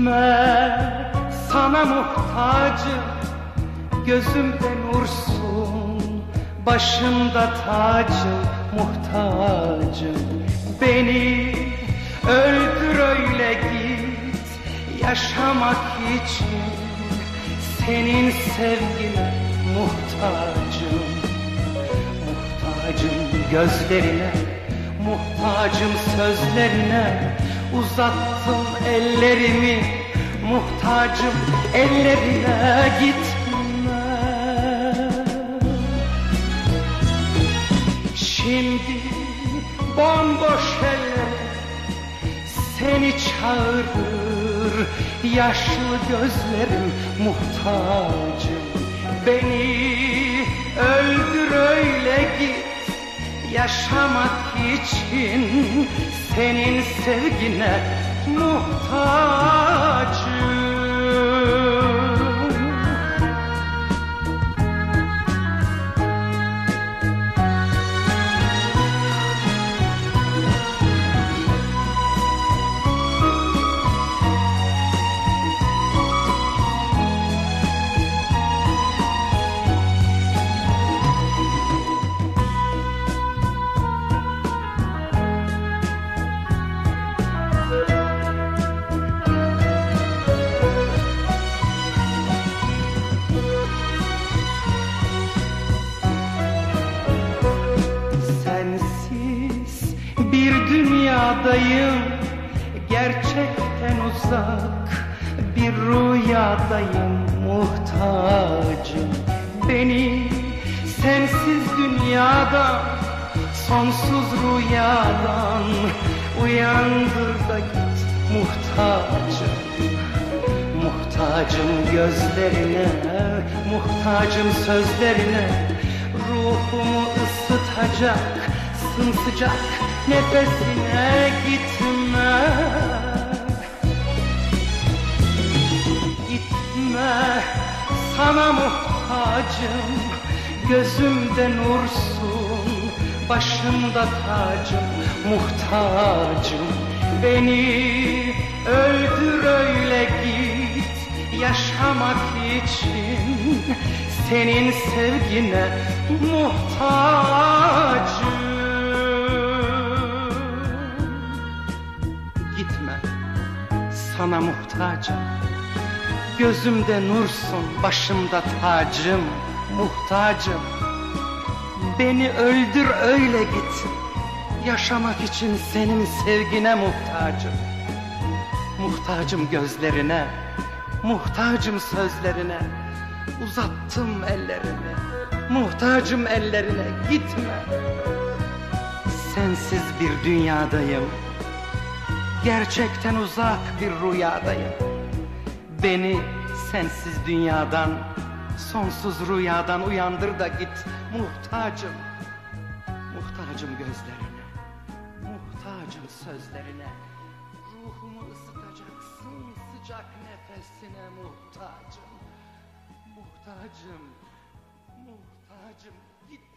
Gitme, sana muhtacım, gözümde nursun, başımda tacım, muhtacım. Beni öldür öyle git, yaşamak için senin sevgine muhtacım. Muhtacım gözlerine, muhtacım sözlerine, uzattım ellerimi, muhtacım ellerine. Gitme, şimdi bomboş eller seni çağırır, yaşlı gözlerim, muhtacım. Beni öldür öyle git, yaşamak için senin sevgine muhtacım. Bir dünyadayım, gerçekten uzak bir rüyadayım, muhtacım. Beni sensiz dünyadan, sonsuz rüyadan uyandır da git, muhtacım. Muhtacım gözlerine, muhtacım sözlerine, ruhumu ısıtacak sımsıcak nefesine. Gitme, gitme, sana muhtacım, gözümde nursun, başımda tacım, muhtacım. Beni öldür öyle git, yaşamak için senin sevgine muhtacım. Gitme, sana muhtacım, gözümde nursun, başımda tacım, muhtacım. Beni öldür öyle git, yaşamak için senin sevgine muhtacım. Muhtacım gözlerine, muhtacım sözlerine, uzattım ellerimi, muhtacım ellerine. Gitme, sensiz bir dünyadayım, gerçekten uzak bir rüyadayım. Beni sensiz dünyadan, sonsuz rüyadan uyandır da git, muhtacım. Muhtacım gözlerine, muhtacım sözlerine, ruhumu ısıtacak sımsıcak nefesine muhtacım. Muhtacım, muhtacım. Git.